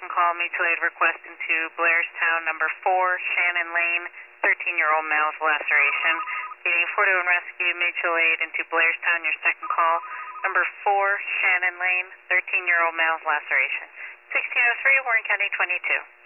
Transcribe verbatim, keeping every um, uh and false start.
second call, mutual aid request into Blairstown, number four, Shannon Lane, thirteen-year-old male's laceration. Needing four two one rescue, mutual aid into Blairstown, your second call, number four, Shannon Lane, thirteen-year-old male's laceration. sixteen oh three, Warren County twenty-two.